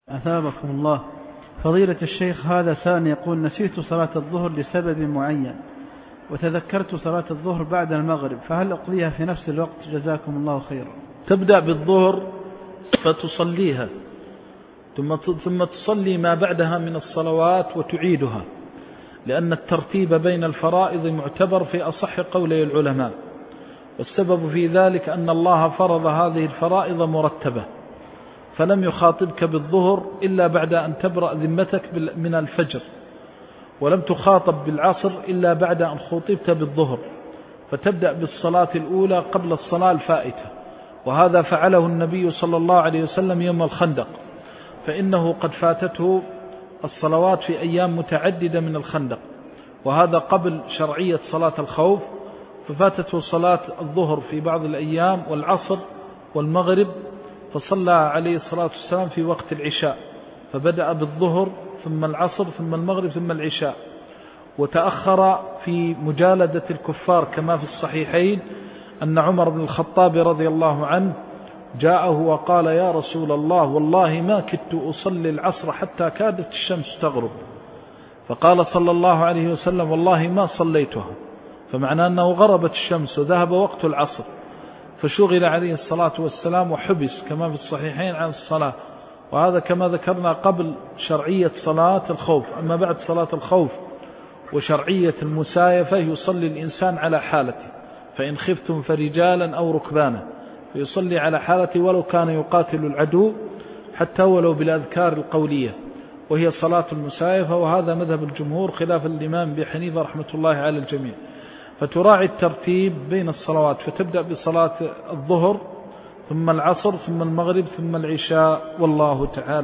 أثابكم الله. فضيلة الشيخ، هذا سائل يقول: نسيت صلاة الظهر لسبب معين وتذكرت صلاة الظهر بعد المغرب، فهل أقضيها في نفس الوقت؟ جزاكم الله خيرا. تبدأ بالظهر فتصليها ثم تصلي ما بعدها من الصلوات وتعيدها، لأن الترتيب بين الفرائض معتبر في أصح قولي العلماء، والسبب في ذلك أن الله فرض هذه الفرائض مرتبة، فلم يخاطبك بالظهر إلا بعد أن تبرأ ذمتك من الفجر، ولم تخاطب بالعصر إلا بعد أن خطبت بالظهر، فتبدأ بالصلاة الأولى قبل الصلاة الفائتة. وهذا فعله النبي صلى الله عليه وسلم يوم الخندق، فإنه قد فاتته الصلوات في أيام متعددة من الخندق، وهذا قبل شرعية صلاة الخوف، ففاتته صلاة الظهر في بعض الأيام والعصر والمغرب، فصلى عليه الصلاة والسلام في وقت العشاء، فبدأ بالظهر ثم العصر ثم المغرب ثم العشاء، وتأخر في مجالدة الكفار كما في الصحيحين أن عمر بن الخطاب رضي الله عنه جاءه وقال: يا رسول الله، والله ما كدت أصلي العصر حتى كادت الشمس تغرب، فقال صلى الله عليه وسلم: والله ما صليتها، فمعنى أنه غربت الشمس وذهب وقت العصر، فشغل عليه الصلاة والسلام وحبس كما في الصحيحين عن الصلاة. وهذا كما ذكرنا قبل شرعية صلاة الخوف. أما بعد صلاة الخوف وشرعية المسايفة يصلي الإنسان على حالته، فإن خفتم فرجالا أو ركبانا، فيصلي على حالته ولو كان يقاتل العدو، حتى ولو بالأذكار القولية، وهي صلاة المسايفة. وهذا مذهب الجمهور خلاف الإمام أبي حنيفة رحمة الله على الجميع. فتراعي الترتيب بين الصلوات، فتبدأ بصلاة الظهر ثم العصر ثم المغرب ثم العشاء، والله تعالى